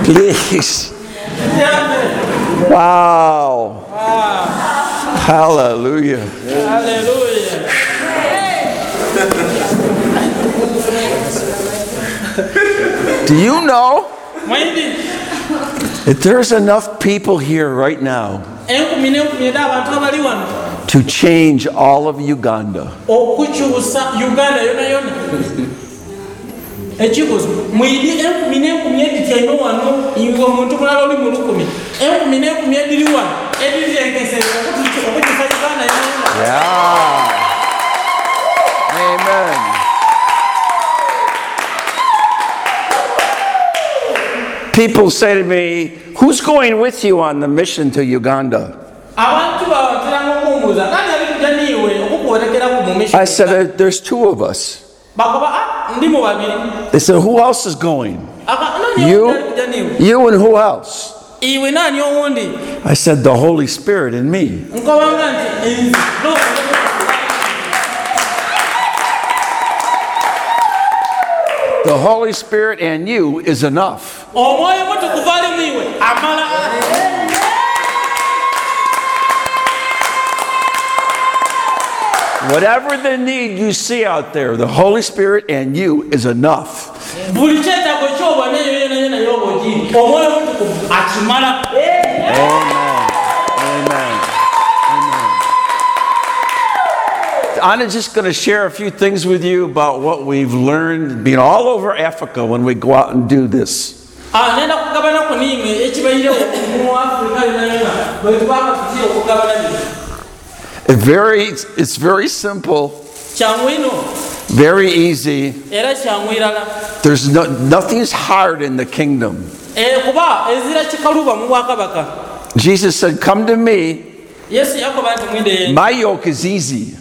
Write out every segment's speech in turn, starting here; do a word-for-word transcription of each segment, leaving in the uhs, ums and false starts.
Please. Wow. Hallelujah. Hallelujah. Do you know that there's enough people here right now to change all of Uganda? Yeah. Amen. People say to me, who's going with you on the mission to Uganda? I said, there's two of us. They said, who else is going? You? You and who else? I said, the Holy Spirit in me. The Holy Spirit and you is enough. Whatever the need you see out there, the Holy Spirit and you is enough. Amen. Amen. Amen. I'm just going to share a few things with you about what we've learned being all over Africa when we go out and do this. It very, it's very simple, very easy. There's no, nothing's hard in the kingdom. Jesus said, come to me. My yoke is easy.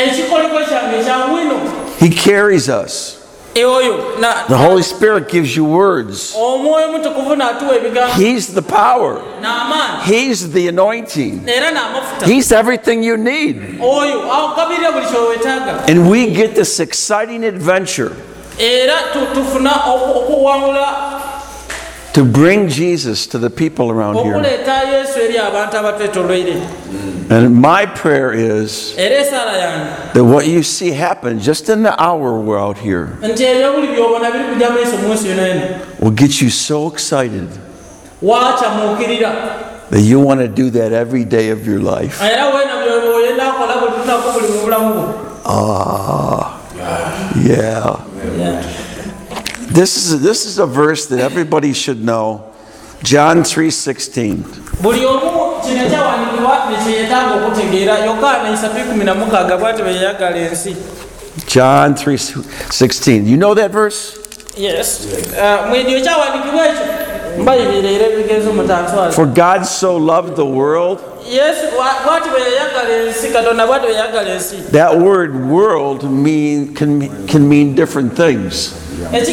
He carries us. The Holy Spirit gives you words. He's the power. He's the anointing. He's everything you need. And we get this exciting adventure to bring Jesus to the people around here. And my prayer is that what you see happen just in the hour we're out here will get you so excited that you want to do that every day of your life. Ah, yeah. This is, this is a verse that everybody should know. John three sixteen. John three sixteen. You know that verse? Yes. For God so loved the world. That word world mean, can, can mean different things. But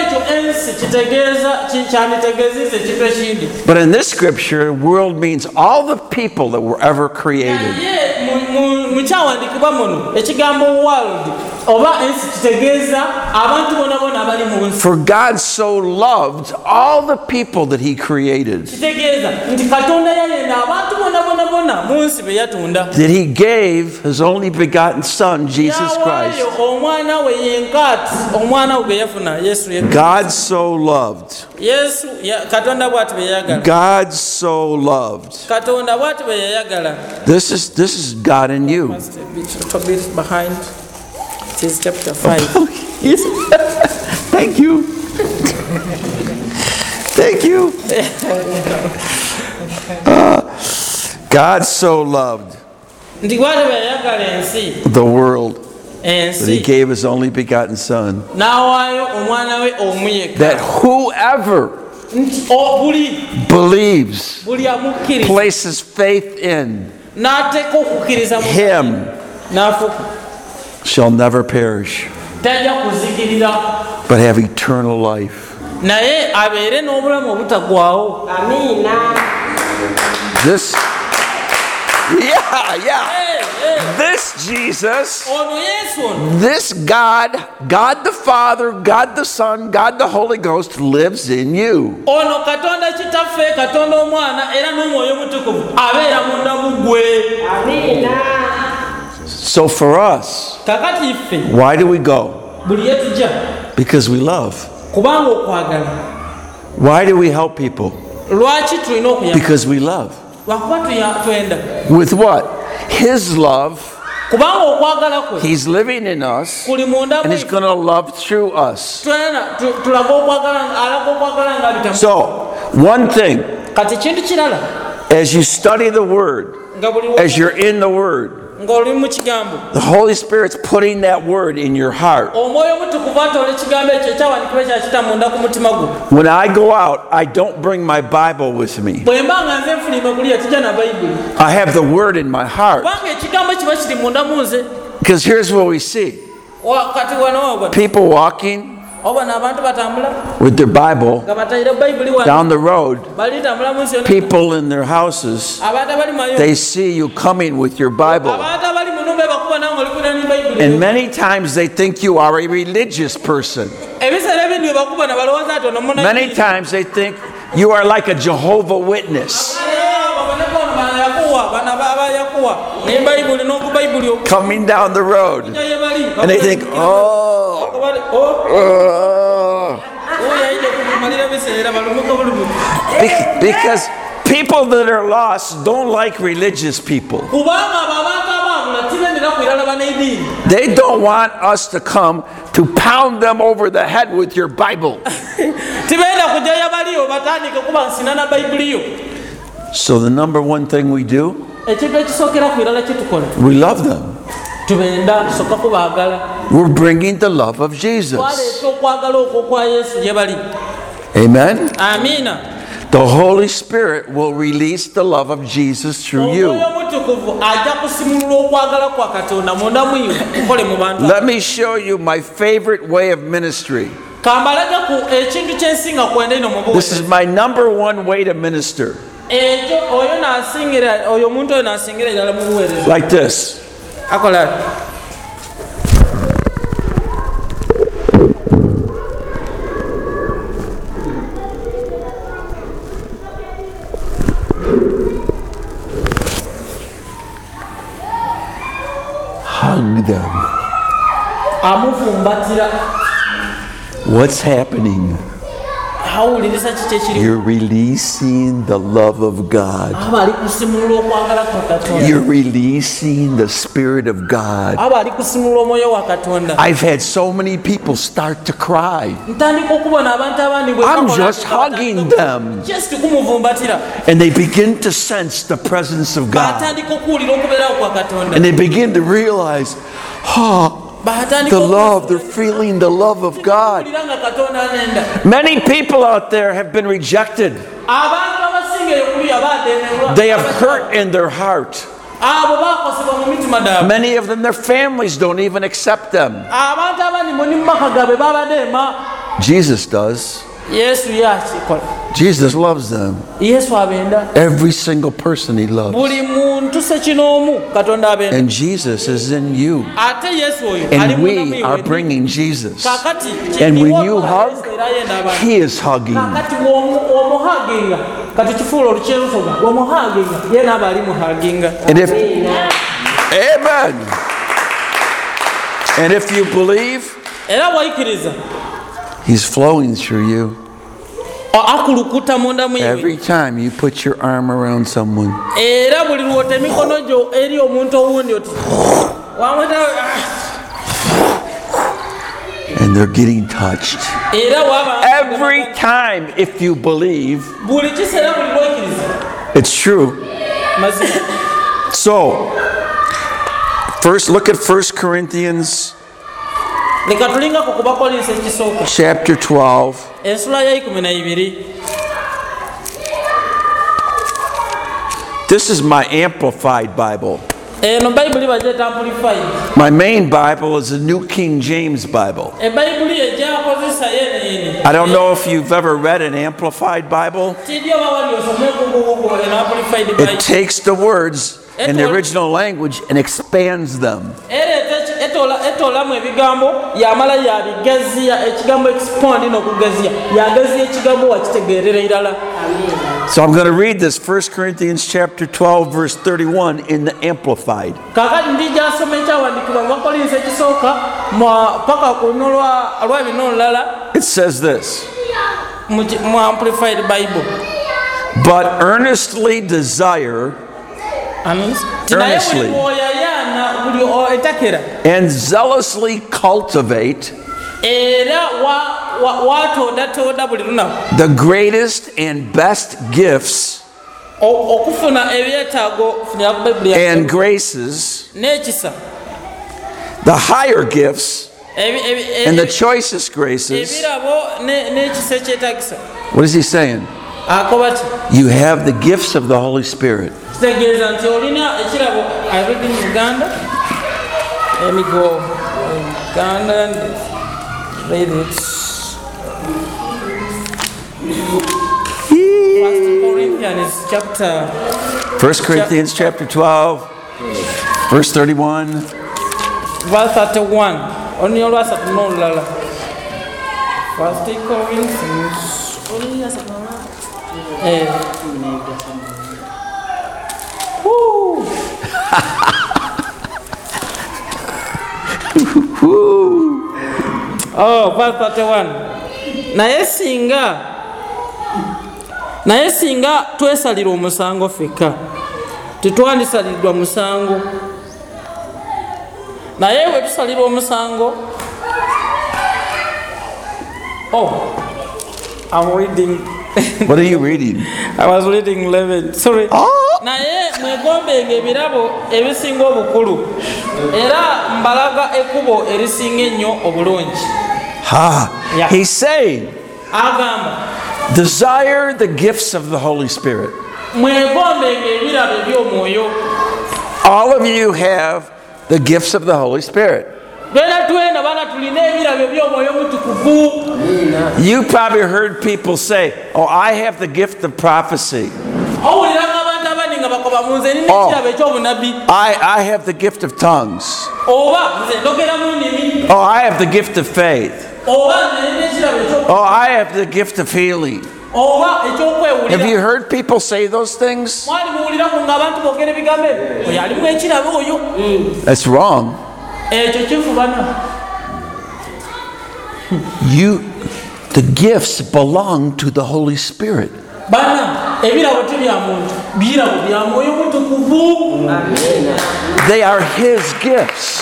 in this scripture, world means all the people that were ever created. For God so loved all the people that He created that He gave His only begotten Son, Jesus Christ. God so loved. God so loved. This is this is God in you. Behind. It is chapter five. Thank you. Thank you. Uh, God so loved the world that He gave His only begotten Son, that whoever believes, places faith in Him, shall never perish, but have eternal life. This, yeah, yeah. This Jesus, ono yesu ono this God, God the Father, God the Son, God the Holy Ghost lives in you. ono katonda kitaffe katonda omwana era n'omwoyo omutukuvu abeera munda mu ggwe. So for us, kakati iffe why do we go? buli yetujja Because we love. kubanga okwagala. Why do we help people? lwaki tulina okuyamba? Because we love. lwakuba tuya- twenda With what? His love. kubanga okwagala kwe He's living in us, kuli munda and He's mwe. going to love through us. Twena- tu- tulaga okwagala alaga okwagala nga bitamu. So, one thing, kati ekintu kirala as you study the Word, nga buli as you're in the Word, ng'oli mu kigambo the Holy Spirit's putting that Word in your heart. omwoyo omutukuvu atoola ekigambo ekyo ekyawanikibwa kyakita munda ku mutima gwo. When I go out, I don't bring my Bible with me. bwe mba nga nze nfulima kuliya tijja na bayibuli I have the Word in my heart. kubanga ekigambo kiba kiri munda mu nze. Because here's what we see. Wa- kati wano wabona People walking obona abantu batambula with their Bible nga bataire bayibuli wano down the road, bali tambula mu nsi yonna. people in their houses, abantu abali mayo they see you coming with your Bible. abantu abali mu nnumba ebakuba nawe ng'olikwira ne bayibuli. And many times they think you are a religious person. ebiseera ebindi ebakuba na balowooza ati ono muna Many times they think you are like a Jehovah Witness coming down the road. And they think, oh, oh. Be- Because people that are lost don't like religious people. They don't want us to come to pound them over the head with your Bible. So the number one thing we do, we love them. We're bringing the love of Jesus. Amen. Amina. The Holy Spirit will release the love of Jesus through you. Let me show you my favorite way of ministry. This is my number one way to minister. Like this. Hug them. What's happening? You're releasing the love of God. You're releasing the Spirit of God. I've had so many people start to cry. I'm just hugging them. And they begin to sense the presence of God. And they begin to realize, oh, the love, they're feeling the love of God. Many people out there have been rejected. They have hurt in their heart. Many of them, their families don't even accept them. Jesus does. Jesus loves them. Every single person He loves. And Jesus is in you. And we are bringing Jesus. And when you hug, He is hugging. And if, amen. And if you believe, He's flowing through you. Every time you put your arm around someone. And they're getting touched. Every time, if you believe, it's true. So, first look at First Corinthians chapter twelve. This is my Amplified Bible. My main Bible is the New King James Bible. I don't know if you've ever read an Amplified Bible. It takes the words in the original language and expands them. So I'm going to read this First Corinthians chapter twelve verse thirty-one in the Amplified. It says this. But earnestly desire earnestly and zealously cultivate the greatest and best gifts and graces, the higher gifts and the choicest graces. What is he saying? You have the gifts of the Holy Spirit. Let me go Uganda and read it. First Corinthians chapter First Corinthians chapter twelve, verse thirty-one. Verse thirty-one. Only all was at no lala. First Corinthians. Only as at no. Eh. Woo. Oh, verse thirty-one. Naye singa naye singa twesalira omusango feka tetwandisaliddwa musango naye bwe tusalira omusango. Oh, I'm reading. What are you reading? I was reading eleven. Sorry. Oh. Naye mwegombenga ebirabo ebisinga obukulu era mbalaga ekubo erisinga ennyo obulungi. Ha. Yeah. He's saying, agamba, desire the gifts of the Holy Spirit. Mwegombenga ebirabo eby'omwoyo. All of you have the gifts of the Holy Spirit. You probably heard people say, oh, I have the gift of prophecy. Oh, I, I have the gift of tongues. Oh, I have the gift of faith. Oh, I have the gift of healing. Have you heard people say those things? That's wrong. You, the gifts belong to the Holy Spirit. They are His gifts.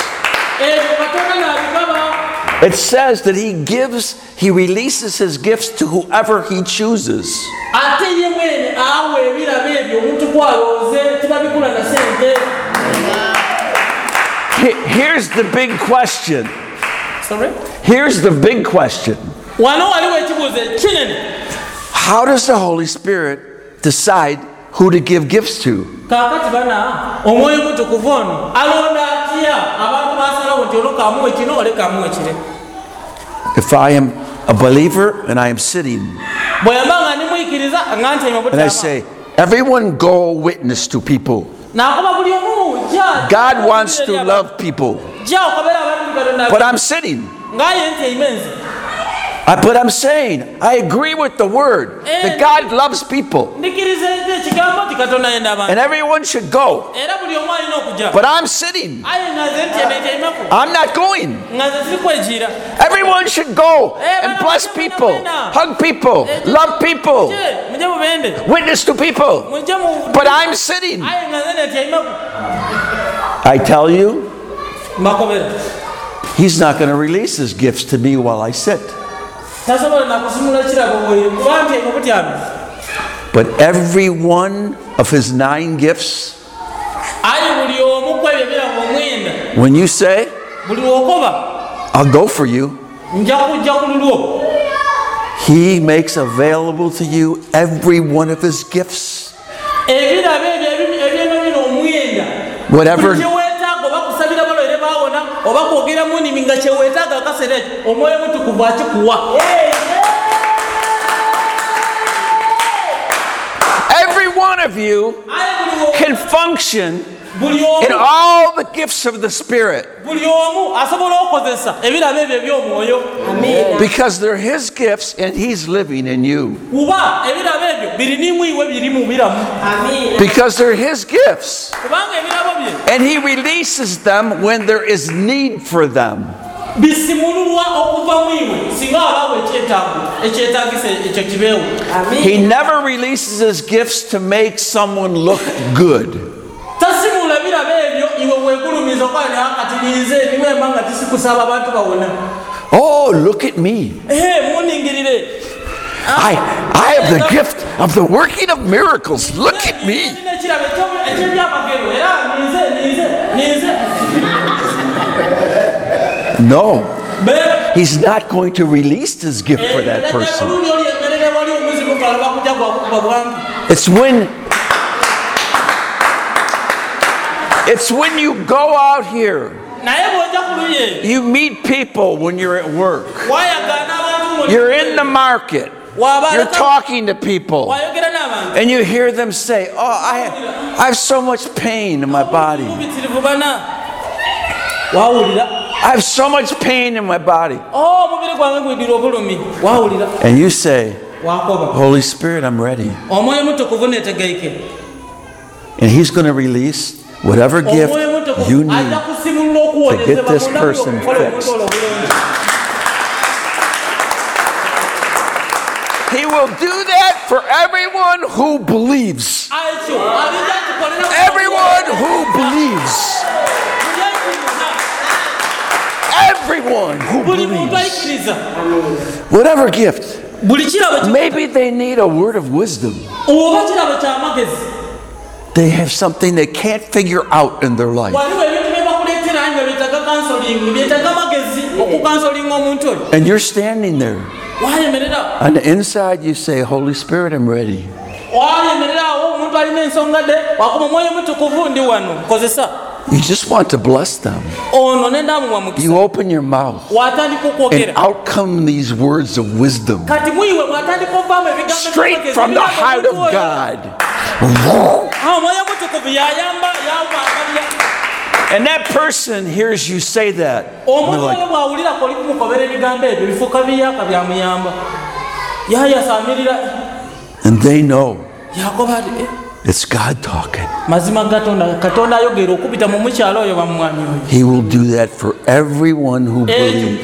It says that He gives, He releases His gifts to whoever He chooses. Here's the big question. Sorry? Here's the big question. How does the Holy Spirit decide who to give gifts to? If I am a believer and I am sitting and I say, everyone go witness to people. God wants to love people. But I'm sitting. I, but I'm saying, I agree with the word that God loves people. And everyone should go. But I'm sitting. I'm not going. Everyone should go and bless people, hug people, love people, witness to people. But I'm sitting. I tell you, He's not going to release His gifts to me while I sit. But every one of His nine gifts, when you say, I'll go for you, He makes available to you every one of His gifts. Whatever. Every one of you can function in all the gifts of the Spirit. Because they're His gifts and He's living in you. Because they're His gifts. And He releases them when there is need for them. He never releases His gifts to make someone look good. Oh, look at me. I, I have the gift of the working of miracles. Look at me. No. He's not going to release His gift for that person. It's when It's when you go out here. You meet people when you're at work. You're in the market. You're talking to people. And you hear them say, oh, I, I have so much pain in my body. I have so much pain in my body. And you say, Holy Spirit, I'm ready. And He's going to release whatever gift you need to get this person fixed. He will do that for everyone who believes. Everyone who believes. Everyone who believes. Whatever gift. Maybe they need a word of wisdom. They have something they can't figure out in their life. And you're standing there. On the inside you say, Holy Spirit, I'm ready. You just want to bless them. You open your mouth and out come these words of wisdom. Straight from the heart of God. And that person hears you say that. Like, and they know it's God talking. He will do that for everyone who believes.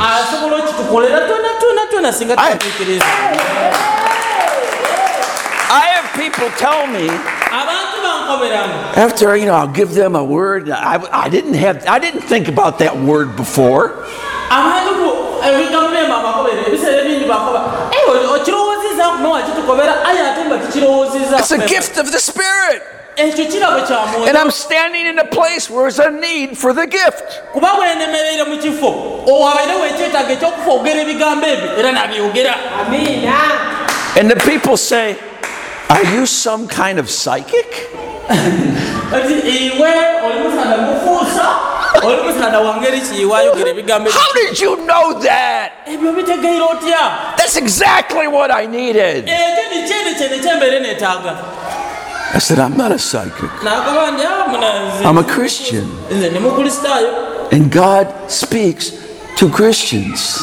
I, I have people tell me, after, you know, I'll give them a word. I, I didn't have, I didn't think about that word before. It's a gift of the Spirit. And I'm standing in a place where there's a need for the gift. And the people say, are you some kind of psychic? How did you know that? That's exactly what I needed. I said, I'm not a psychic. I'm a Christian. And God speaks to Christians.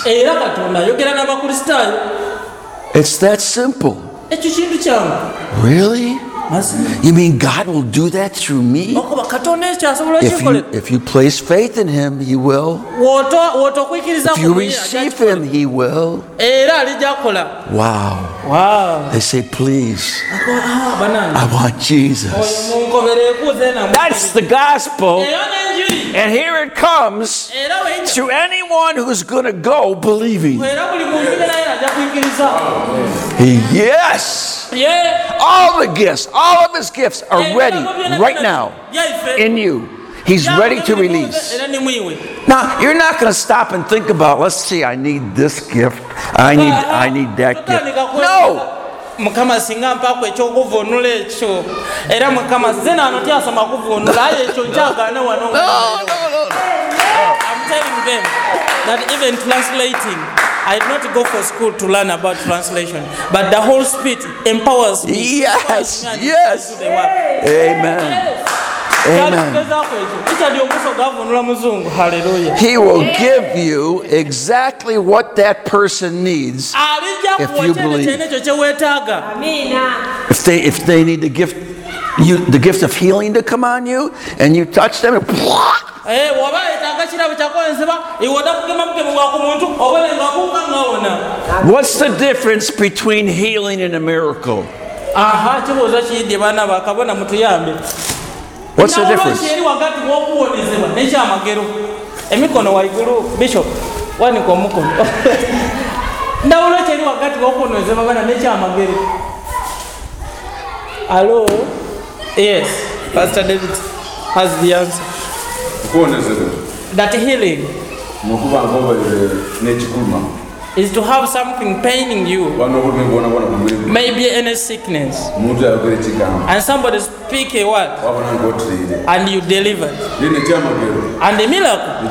It's that simple. Really? You mean God will do that through me? If you, if you place faith in Him, He will. If you receive Him, He will. Wow. Wow. They say, please, I want Jesus. That's the gospel. And here it comes to anyone who's going to go believing. Yes. All the gifts, all of His gifts are ready right now in you. He's ready to release. Now, you're not going to stop and think about, let's see, I need this gift. I need I need that gift. No. Mukama singa mpako ekyokuvunula ekyo era mukama zena ano tyasoma kuvunula aye ekyo njagana wano. I'm telling them that even translating, I did not go for school to learn about translation, but the Holy Spirit empowers me. Yes, yes. Amen. He will give you exactly what that person needs if you believe. If they if they need the gift you the gift of healing to come on you and you touch them and what's the difference between healing and a miracle? What's the difference? Hello? Yes, Pastor David has the answer. That healing is to have something paining you, maybe any sickness, and somebody speak a word and you deliver. And the miracle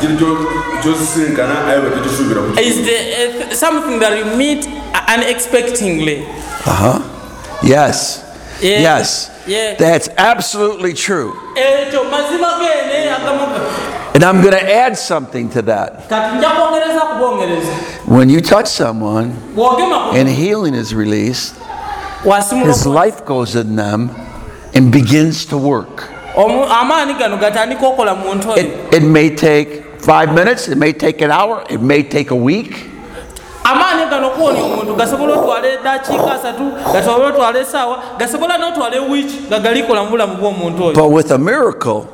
is the, uh, something that you meet unexpectedly. Uh-huh. Yes. Yeah. Yes. Yeah. That's absolutely true. And I'm going to add something to that. When you touch someone and healing is released, his life goes in them and begins to work. It, it may take five minutes, it may take an hour, it may take a week. But with a miracle,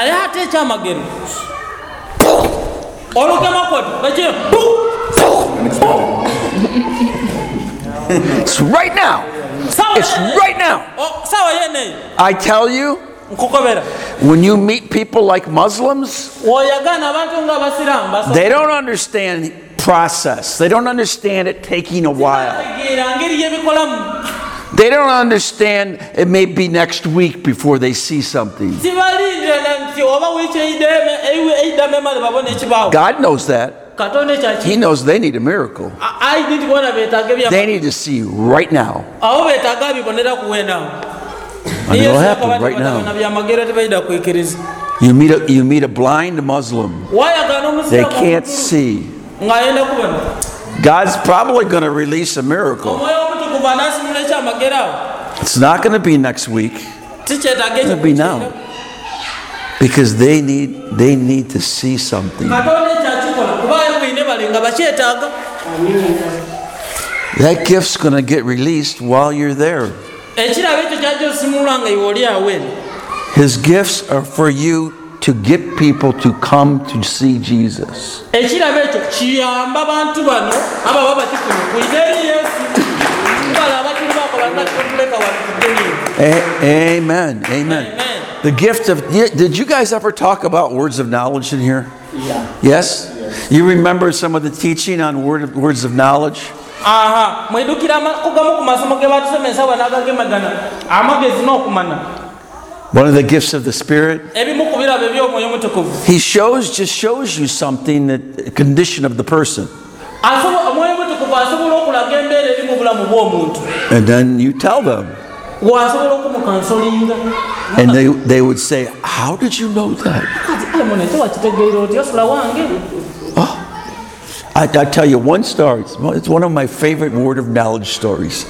it's right now. It's right now. I tell you, when you meet people like Muslims, they don't understand process. They don't understand it taking a while. They don't understand it may be next week before they see something. God knows that. He knows they need a miracle. They need to see right now. And it'll happen right now. You meet a, you meet a blind Muslim. They can't see. God's probably going to release a miracle. It's not going to be next week. It's going to be now. Because they need they need to see something. That gift's going to get released while you're there. His gifts are for you to get people to come to see Jesus. A- amen. Amen. The gift of, did you guys ever talk about words of knowledge in here? Yeah. Yes? Yes. You remember some of the teaching on word of, words of knowledge? One of the gifts of the Spirit. He shows, just shows you something, that the condition of the person. And then you tell them. And they, they would say, how did you know that? Oh, I, I tell you one story. It's, it's one of my favorite word of knowledge stories.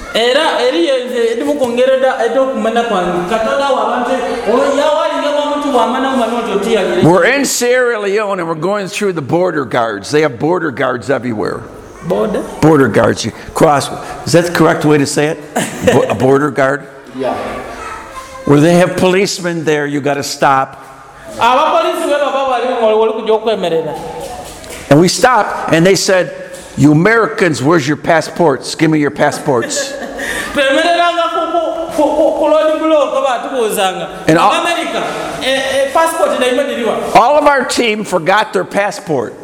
We're in Sierra Leone and we're going through the border guards. They have border guards everywhere. Border? Border guards. You cross. Is that the correct way to say it? Bo- a border guard? Yeah. Where they have policemen there, you got to stop. And we stopped, and they said, "You Americans, where's your passports? Give me your passports." And all, all of our team forgot their passport.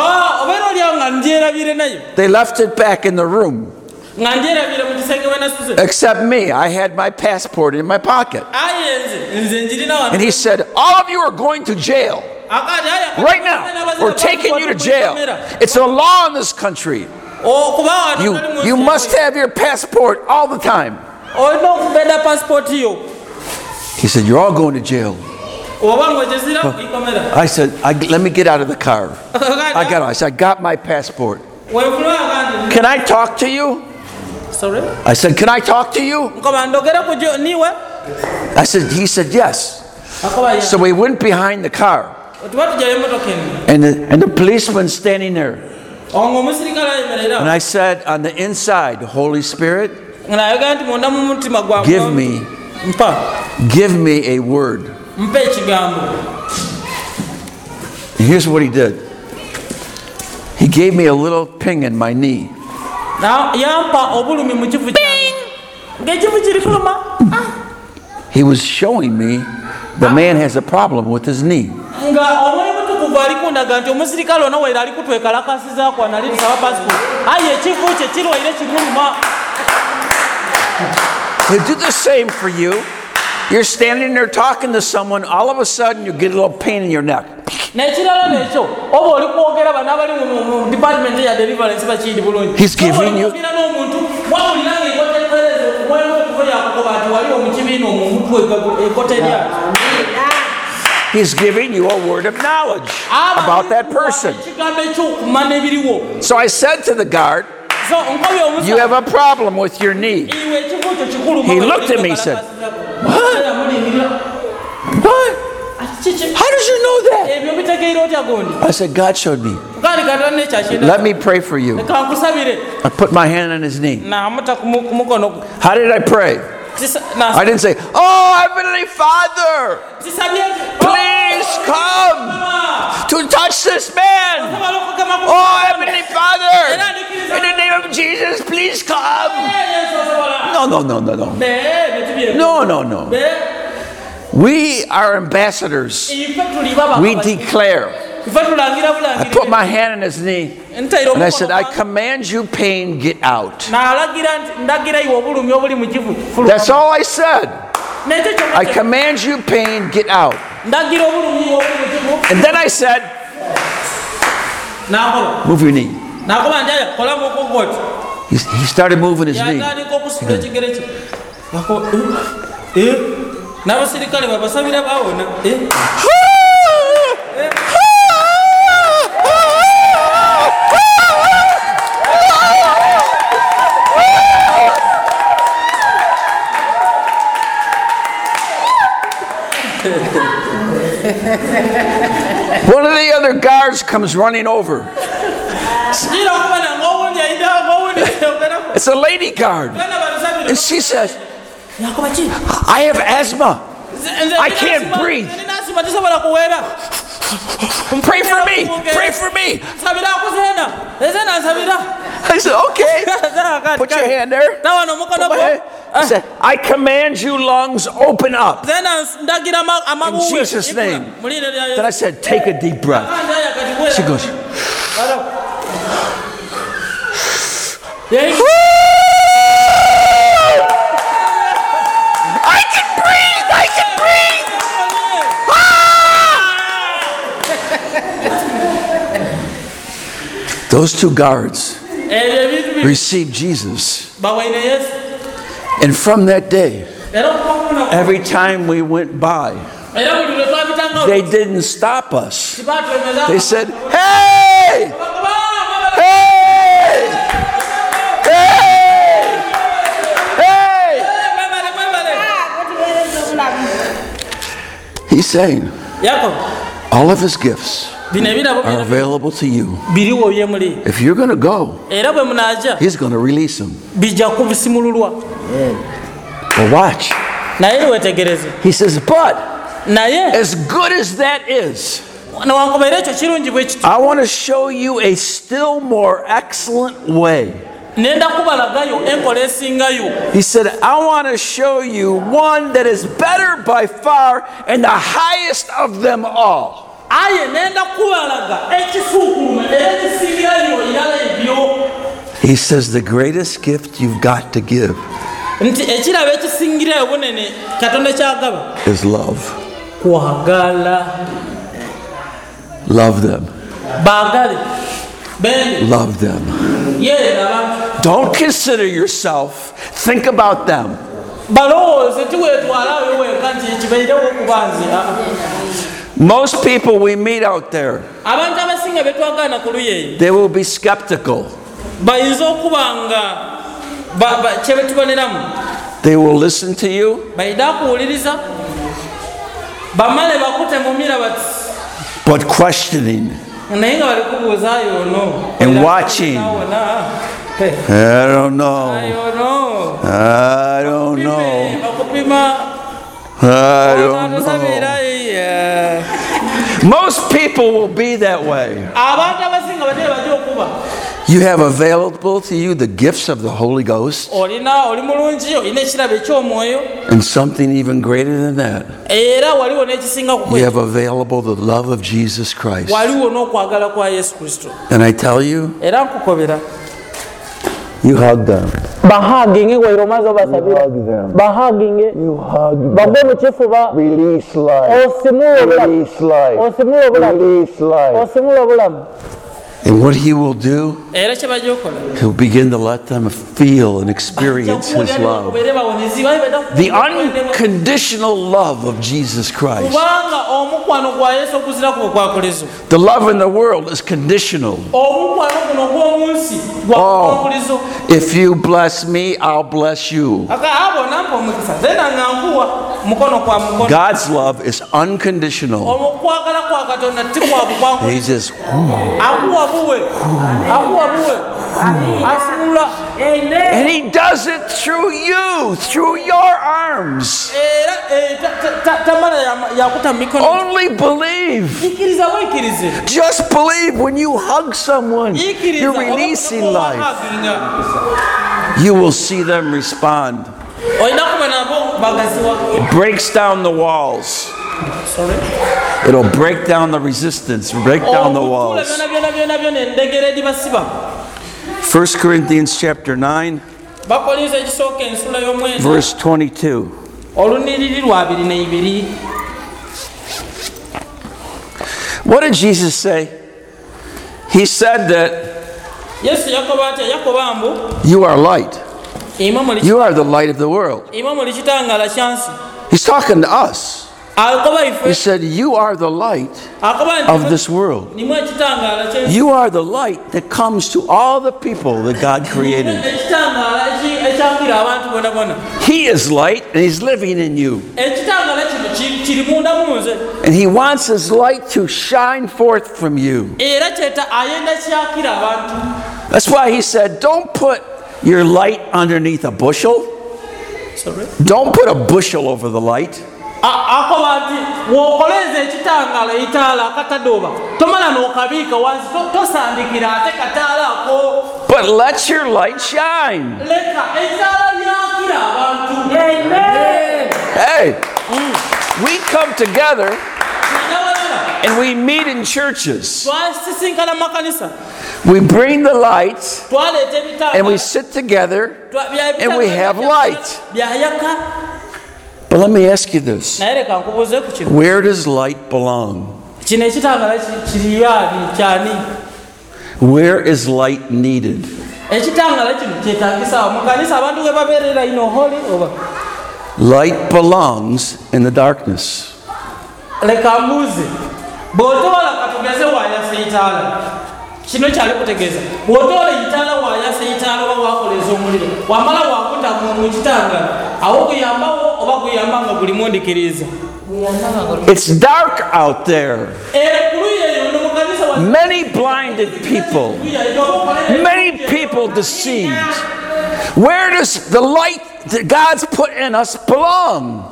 They left it back in the room. Except me. I had my passport in my pocket. And he said, all of you are going to jail. Right now. We're taking you to jail. It's a law in this country. You, you must have your passport all the time. He said, you're all going to jail. I said, I, let me get out of the car. I got out. I said, I got my passport. Can I talk to you? Sorry? I said, can I talk to you? I said, he said, yes. So we went behind the car. And the, and the policeman standing there. And I said, on the inside, Holy Spirit, give me, give me a word. And here's what he did. He gave me a little ping in my knee. He was showing me the man has a problem with his knee. They do the same for you. You're standing there talking to someone, all of a sudden you get a little pain in your neck. He's giving you. He's giving you a word of knowledge about that person. So I said to the guard, you have a problem with your knee. He looked at me and said, what? What? How did you know that? I said, God showed me. Let me pray for you. I put my hand on his knee. How did I pray? I didn't say, oh, Heavenly Father, please come to touch this man. Oh, Heavenly Father, in the name of Jesus, please come. No, no, no, no, no. No, no, no. We are ambassadors. We declare. I put my hand on his knee and I said, I command you, pain, get out. That's all I said. I command you, pain, get out. And then I said, move your knee. He, he started moving his knee. One of the other guards comes running over. It's a lady guard. And she says, I have asthma. I can't breathe. Pray for me. Pray for me. I said, okay. Put your hand there. I said, I command you, lungs, open up. In Jesus' name. Then I said, take a deep breath. She goes, I can breathe. I can breathe. Those two guards received Jesus. And from that day, every time we went by, they didn't stop us. They said, hey! Hey! Hey! Hey! He's saying, all of his gifts are available to you. If you're going to go, he's going to release them. Well, watch. He says, but as good as that is, I want to show you a still more excellent way. He said, I want to show you one that is better by far and the highest of them all. He says, the greatest gift you've got to give is love. Love them. Love them. Don't consider yourself. Think about them. Most people we meet out there, they will be skeptical. They will listen to you, but questioning and watching. I don't know. I don't know. I don't know. Most people will be that way. You have available to you the gifts of the Holy Ghost, and something even greater than that. You have available the love of Jesus Christ. And I tell you, you hug them. You hug them. You hug them. Release life. Release life. Release life. And what he will do, he'll begin to let them feel and experience his love. The unconditional love of Jesus Christ. The love in the world is conditional. Oh, if you bless me, I'll bless you. God's love is unconditional. He says, and he does it through you, through your arms. Only believe. Just believe. When you hug someone, you're releasing life. You will see them respond. It breaks down the walls. Sorry? It'll break down the resistance, break down the walls. First Corinthians chapter nine, verse twenty-two. What did Jesus say? He said that you are light. You are the light of the world. He's talking to us. He said, you are the light of this world. You are the light that comes to all the people that God created. He is light and he's living in you. And he wants his light to shine forth from you. That's why he said, don't put your light underneath a bushel. Don't put a bushel over the light. But let your light shine. Hey, we come together and we meet in churches. We bring the light and we sit together and we have light. But let me ask you this. Where does light belong? Where is light needed? Light belongs in the darkness. It's dark out there. Many blinded people. Many people deceived. Where does the light that God's put in us belong?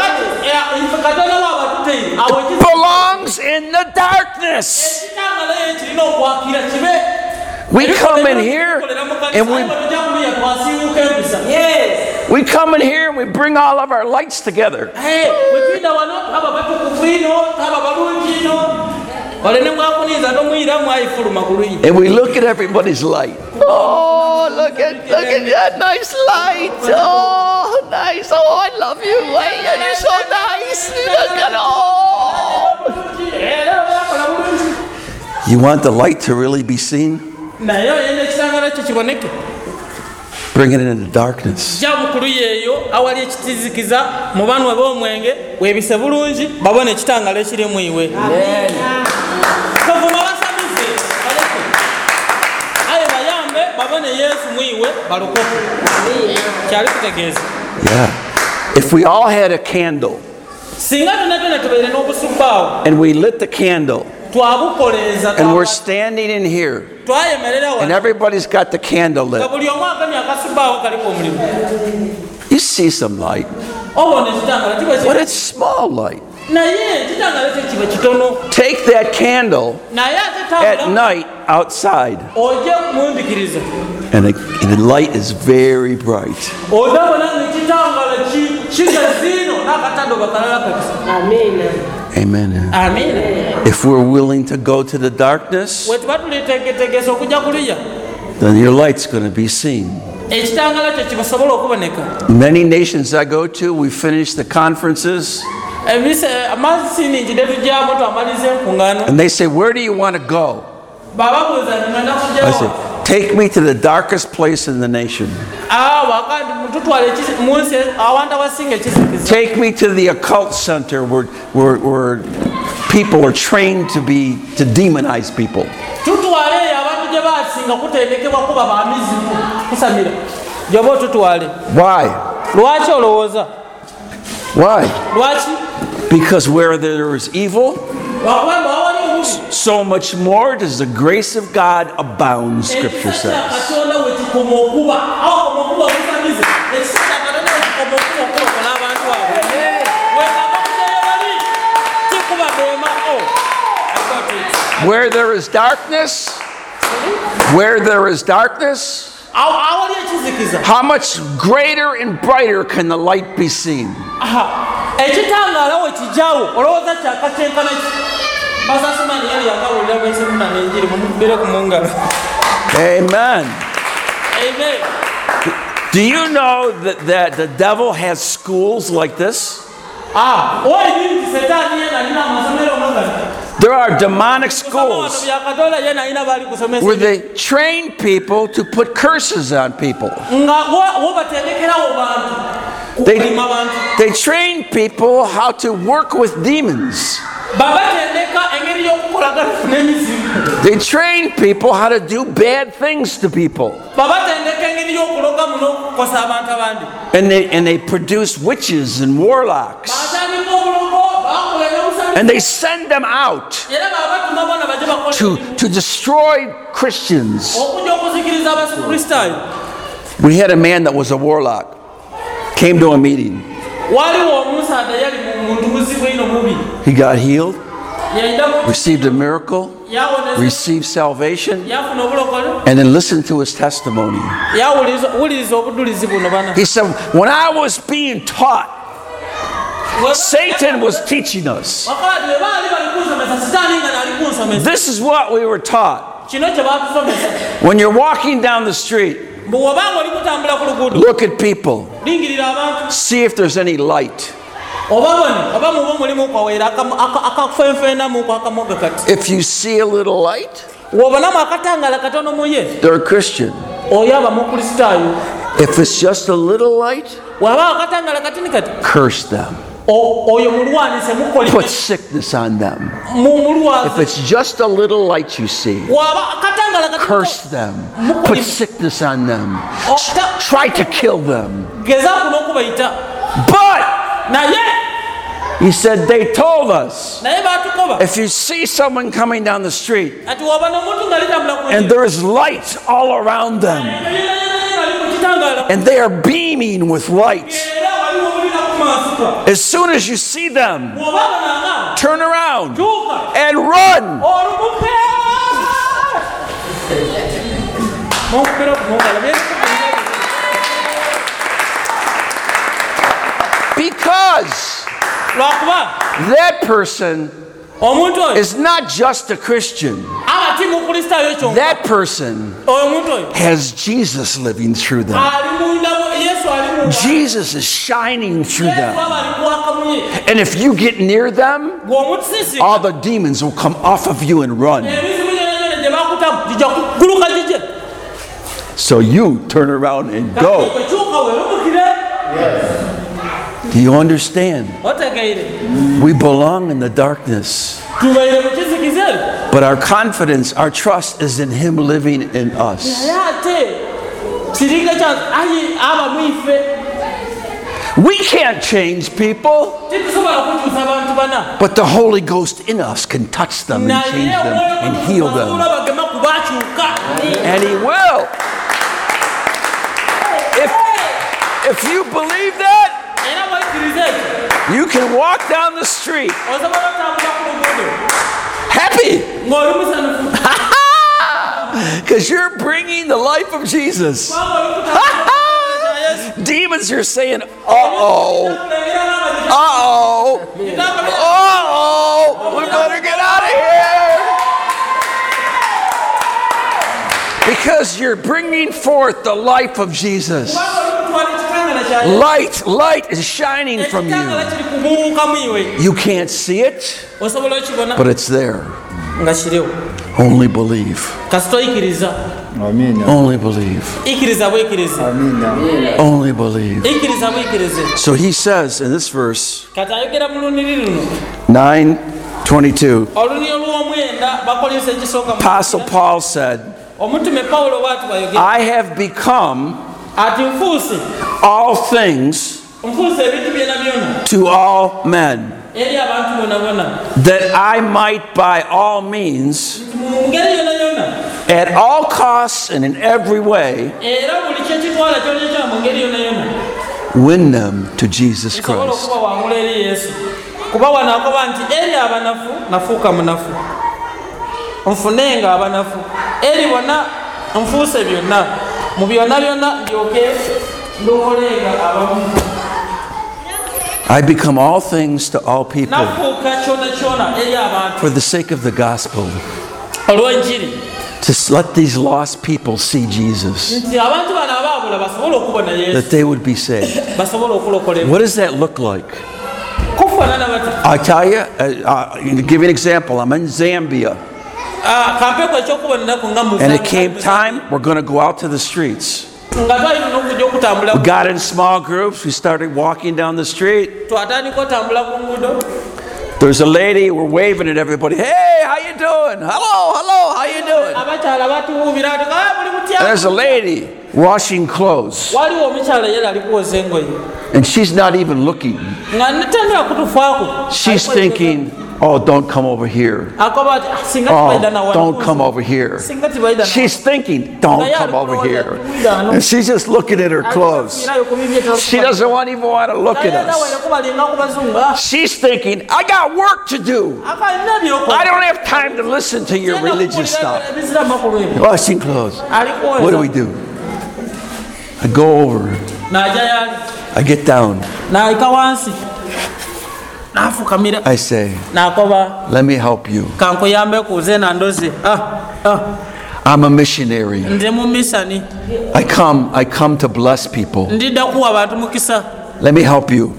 It belongs in the darkness. We come in here and we we come in here and we bring all of our lights together. And we look at everybody's light. Oh, look at look at that nice light. Oh, nice. Oh, I love you. You're so nice. Look at oh. You want the light to really be seen? Bring it into darkness. Yeah. If we all had a candle and we lit the candle and we're standing in here and everybody's got the candle lit, you see some light, but it's small light. Take that candle at night outside, and the, the light is very bright. Amen. Amen. If we're willing to go to the darkness, then your light's going to be seen. Many nations I go to, we finish the conferences, and they say, "Where do you want to go?" I say, "Take me to the darkest place in the nation. Take me to the occult center where, where, where people are trained to be to demonize people." Why? Why? Because where there is evil, so much more does the grace of God abound, Scripture says. Where there is darkness, where there is darkness, how much greater and brighter can the light be seen? Amen. Amen. Do you know that, that the devil has schools like this? There are demonic schools where they train people to put curses on people. They, they train people how to work with demons. They train people how to do bad things to people. And they, and they produce witches and warlocks. And they send them out to, to destroy Christians. We had a man that was a warlock. Came to a meeting. He got healed, received a miracle, received salvation, and then listened to his testimony. He said, "When I was being taught, Satan was teaching us. This is what we were taught. When you're walking down the street, look at people. See if there's any light. If you see a little light, they're a Christian. If it's just a little light, curse them. Put sickness on them. If it's just a little light you see, curse them. Put sickness on them. Try to kill them. But he said, they told us, if you see someone coming down the street and there's lights all around them and they are beaming with light, as soon as you see them, turn around and run. Because that person is not just a Christian. That person has Jesus living through them. Jesus is shining through them. And if you get near them, all the demons will come off of you and run. So you turn around and go. Yes. Do you understand? We belong in the darkness. But our confidence, our trust is in Him living in us. We can't change people, but the Holy Ghost in us can touch them and change them and heal them. And He will. If, if you believe that, you can walk down the street happy. Because you're bringing the life of Jesus. Demons are saying, uh-oh, uh-oh, uh-oh, we better get out of here. Because you're bringing forth the life of Jesus. Light, light is shining from you. You can't see it, but it's there. Only believe. Only believe. Only believe. So he says in this verse, nine twenty-two, Apostle Paul said, I have become all things to all men, that I might by all means, at all costs and in every way, win them to Jesus Christ. I become all things to all people for the sake of the gospel, to let these lost people see Jesus, that they would be saved. What does that look like? I tell you, uh, uh, to give you an example, I'm in Zambia, and it came time, we're going to go out to the streets. We got in small groups. We started walking down the street. There's a lady. We're waving at everybody. Hey, how you doing? Hello, hello. How you doing? And there's a lady washing clothes, and she's not even looking. She's thinking, oh, don't come over here. Oh, don't come over here. She's thinking, don't come over here. And she's just looking at her clothes. She doesn't want, even want to look at us. She's thinking, I got work to do. I don't have time to listen to your religious stuff. Washing clothes. What do we do? I go over. I get down. I say, let me help you. I'm a missionary. I come, I come to bless people. Let me help you.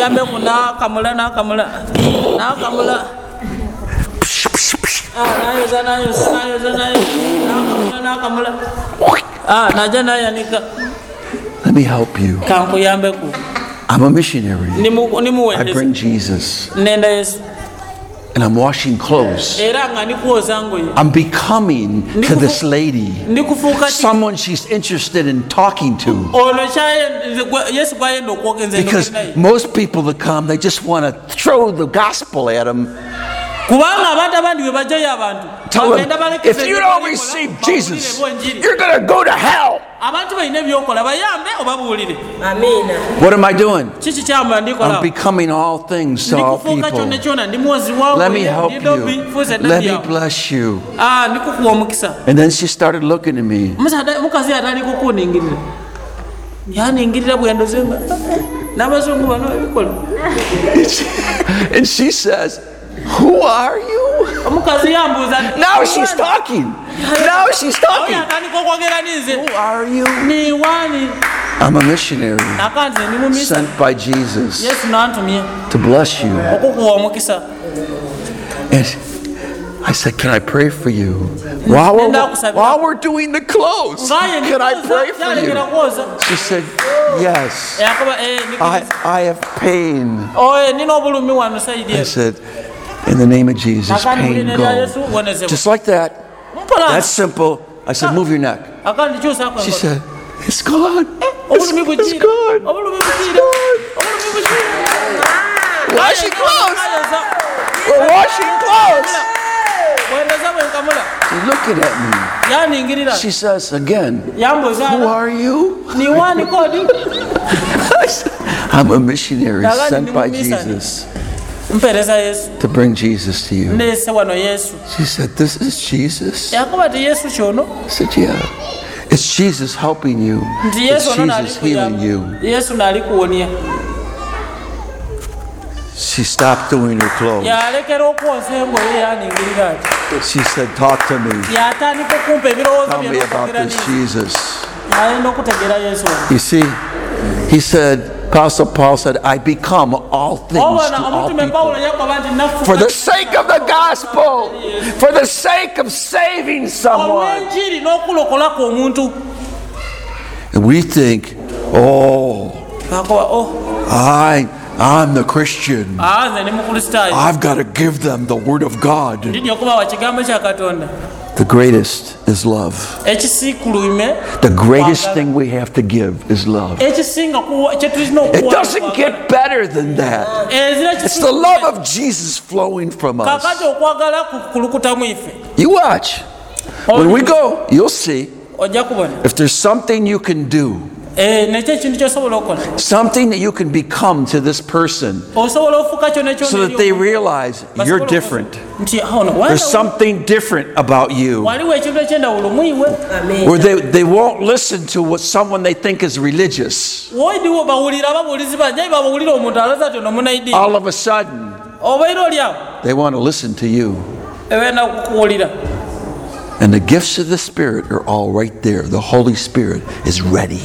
Let me help you. I'm a missionary. I bring Jesus. And I'm washing clothes. I'm becoming to this lady someone she's interested in talking to. Because most people that come, they just want to throw the gospel at them. Tell them, if you don't receive Jesus, you're going to go to hell. What am I doing? I'm becoming all things to all people. Let me help you. Let me bless you. And then she started looking at me. And she says, who are you? Now she's talking. Now she's talking. Who are you? I'm a missionary sent by Jesus to bless you. And I said, can I pray for you? While we're, while we're doing the close, can I pray for you? She said, yes. I, I have pain. I said, in the name of Jesus, pain go. Just like that. That's simple. I said, move your neck. She said, it's gone. It's, it's gone. It's gone. Washing clothes. We're washing clothes. She's looking at me. She says again, who are you? I'm a missionary sent by Jesus to bring Jesus to you. She said, this is Jesus? I said, yeah. It's Jesus helping you. It's Jesus healing you. She stopped doing her clothes. She said, talk to me. Tell me about this Jesus. You see, he said, Apostle Paul said, I become all things to all people for the sake of the gospel, for the sake of saving someone. And we think, oh, I I'm the Christian. I've got to give them the word of God. The greatest is love. The greatest thing we have to give is love. It doesn't get better than that. It's the love of Jesus flowing from us. You watch. When we go, you'll see. If there's something you can do, something that you can become to this person so that they realize you're different. There's something different about you. Where they, they won't listen to what someone they think is religious. All of a sudden, they want to listen to you. And the gifts of the Spirit are all right there. The Holy Spirit is ready.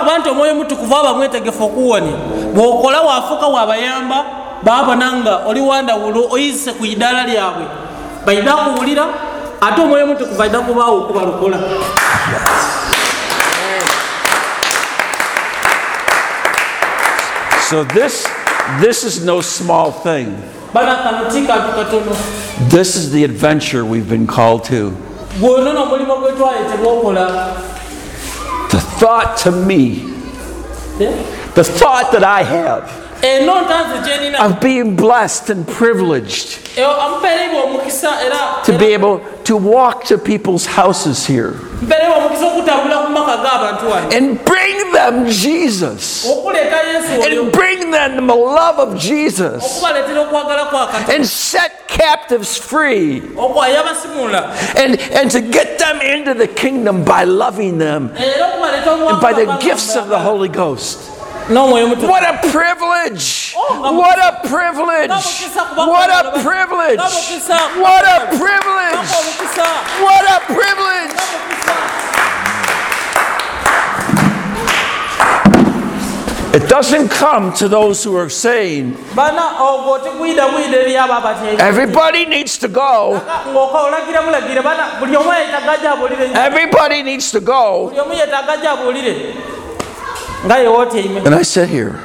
So this, this is no small thing. This is the adventure we've been called to. The thought to me, the thought that I have of being blessed and privileged to be able to walk to people's houses here and bring them Jesus and bring them the love of Jesus and set captives free and, and to get them into the kingdom by loving them and by the gifts of the Holy Ghost. What a privilege! What a privilege! What a privilege! What a privilege! What a privilege! It doesn't come to those who are saying, everybody needs to go. Everybody needs to go. And I sit here.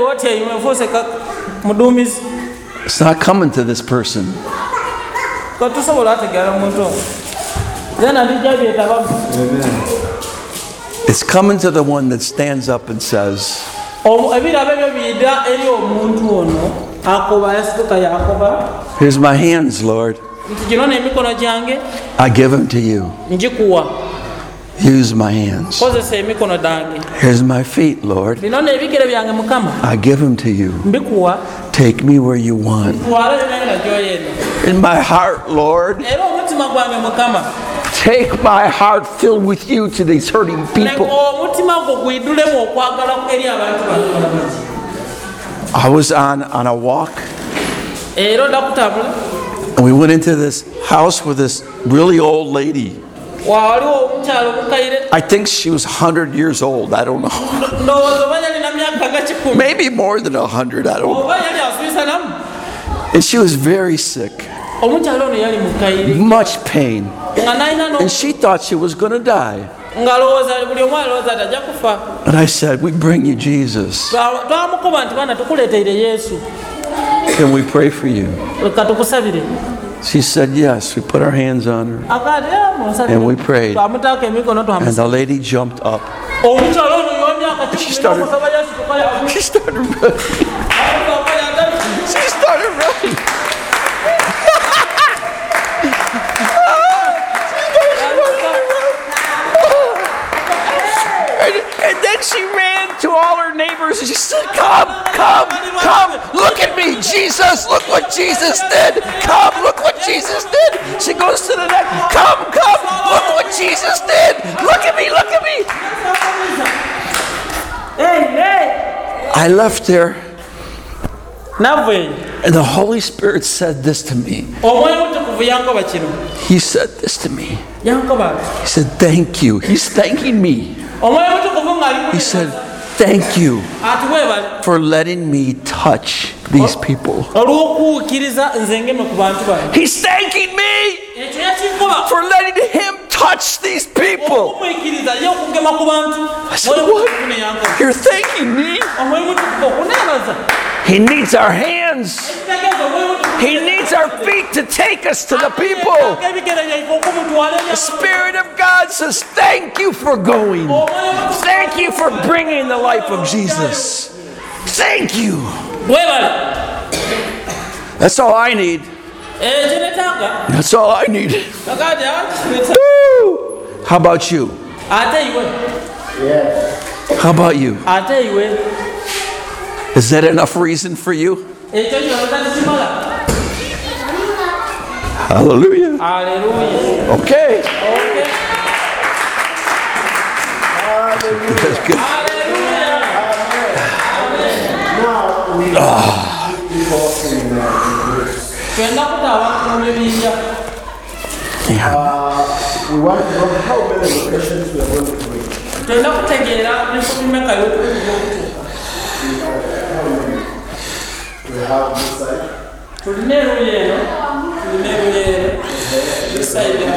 It's not coming to this person. It's coming to the one that stands up and says, here's my hands, Lord. I give them to you. Use my hands. Here's my feet, Lord. I give them to you. Take me where you want. In my heart, Lord. Take my heart filled with you to these hurting people. I was on, on a walk. And we went into this house with this really old lady. I think she was one hundred years old. I don't know. Maybe more than one hundred. I don't know. And she was very sick. Much pain. And she thought she was going to die. And I said, we bring you Jesus. Can we pray for you? She said yes. We put our hands on her and we prayed. And the lady jumped up. She started, she started running. She started running. And, and then she ran to all her neighbors and she said, come, come, come, look at me, Jesus, look what Jesus did. Come, look what Jesus did. She goes to the next, come, come, look what Jesus did. Look at me, look at me. I left there. And the Holy Spirit said this to me. He said this to me. He said, thank you. He's thanking me. He said, thank you for letting me touch these people. He's thanking me for letting him touch these people. I said, what? You're thanking me? He needs our hands. He needs our feet to take us to the people. The Spirit of God says, thank you for going. Thank you for bringing the life of Jesus. Thank you. That's all I need. That's all I need. Woo! How about you? How about you? Is that enough reason for you? Hallelujah. Hallelujah. Okay. Okay. That's good. Oh. Yeah. Uh, we want to know how many locations we are going to bring. We have this side. This side.